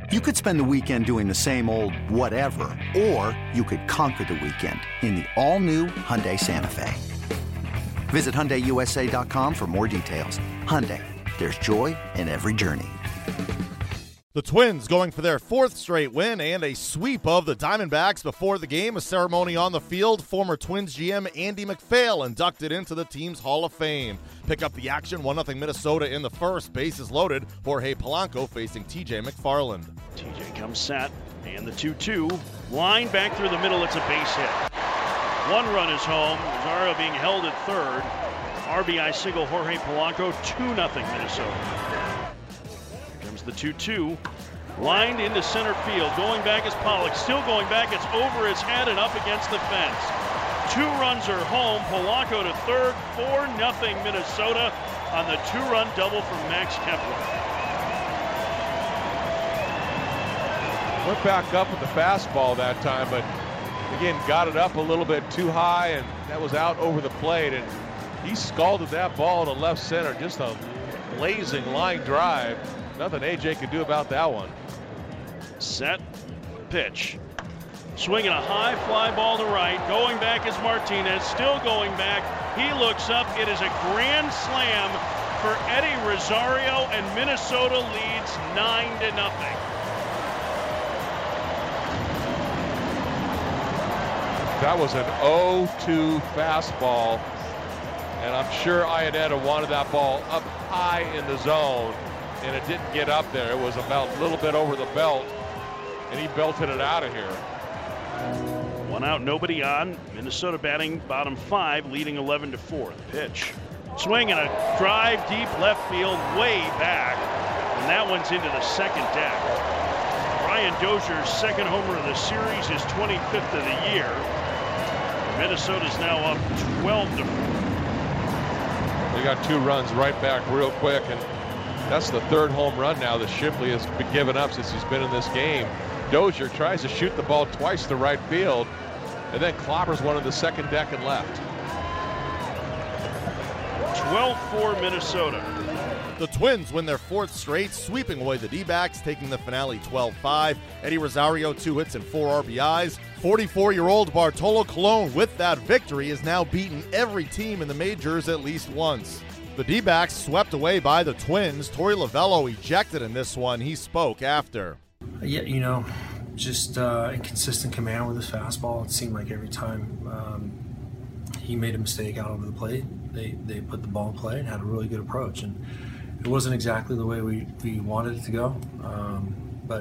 You could spend the weekend doing the same old whatever, or you could conquer the weekend in the all-new Hyundai Santa Fe. Visit HyundaiUSA.com for more details. Hyundai, there's joy in every journey. The Twins going for their fourth straight win and a sweep of the Diamondbacks. Before the game, a ceremony on the field. Former Twins GM Andy MacPhail inducted into the team's Hall of Fame. Pick up the action, 1-0 Minnesota in the first. Bases loaded. Jorge Polanco facing TJ McFarland. TJ comes set, and the 2-2. Line back through the middle, it's a base hit. One run is home. Rosario being held at third. RBI single, Jorge Polanco, 2-0 Minnesota. The 2-2, lined into center field. Going back is Pollock, still going back. It's over his head and up against the fence. 2 runs are home. Polanco to third, 4-0 Minnesota on the 2-run double from Max Kepler. Went back up with the fastball that time, but again, got it up a little bit too high, and that was out over the plate, and he scalded that ball to left center. Just a blazing line drive. Nothing AJ could do about that one. Set, pitch. Swinging a high fly ball to right. Going back is Martinez. Still going back. He looks up. It is a grand slam for Eddie Rosario, and Minnesota leads 9-0. That was an 0-2 fastball, and I'm sure Iannetta wanted that ball up high in the zone, and it didn't get up there. It was about a little bit over the belt, and he belted it out of here. 1 out, nobody on. Minnesota batting bottom 5, leading 11-4. Pitch. Swing and a drive deep left field, way back, and that one's into the second deck. Brian Dozier's second homer of the series, his 25th of the year. Minnesota's now up 12-4. They got 2 runs right back real quick, and that's the 3rd home run now that Shipley has been given up since he's been in this game. Dozier tries to shoot the ball twice to right field, and then clobbers one in the second deck and left. 12-4 Minnesota. The Twins win their 4th straight, sweeping away the D-backs, taking the finale 12-5. Eddie Rosario, 2 hits and 4 RBIs. 44-year-old Bartolo Colon, with that victory, has now beaten every team in the majors at least once. The D-backs swept away by the Twins. Torey Lovullo ejected in this one. He spoke after. Yeah, just inconsistent command with his fastball. It seemed like every time he made a mistake out over the plate, they put the ball in play and had a really good approach. And it wasn't exactly the way we wanted it to go, but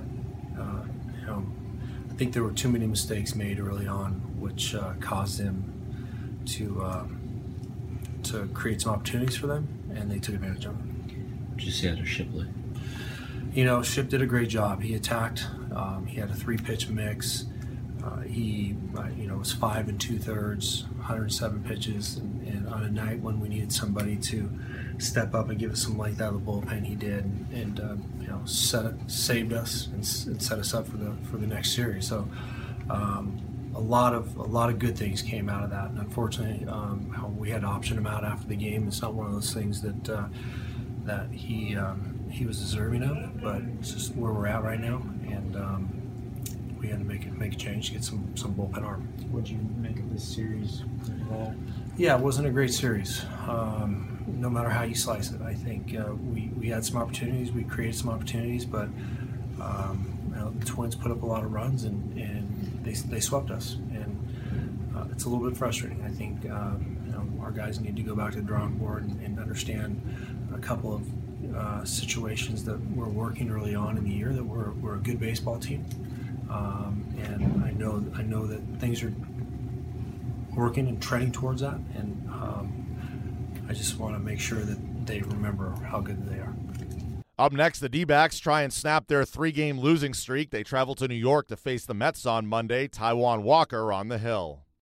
I think there were too many mistakes made early on, which caused him to create some opportunities for them, and they took advantage of it. What did you see out of Shipley? Ship did a great job. He attacked. He had a 3-pitch mix. He was 5 2/3, 107 pitches, and on a night when we needed somebody to step up and give us some light out of the bullpen, he did, and saved us and set us up for the next series. So a lot of good things came out of that, and unfortunately, we had to option him out after the game. It's not one of those things that he was deserving of, but it's just where we're at right now, and we had to make a change to get some bullpen arm. What did you make of this series overall? Yeah, it wasn't a great series. No matter how you slice it, I think we had some opportunities, we created some opportunities, but the Twins put up a lot of runs and they swept us, and it's a little bit frustrating. I think our guys need to go back to the drawing board and understand a couple of situations that we're working early on in the year, that we're a good baseball team, and I know that things are working and trending towards that, and I just want to make sure that they remember how good they are. Up next, the D-backs try and snap their 3-game losing streak. They travel to New York to face the Mets on Monday. Taijuan Walker on the hill.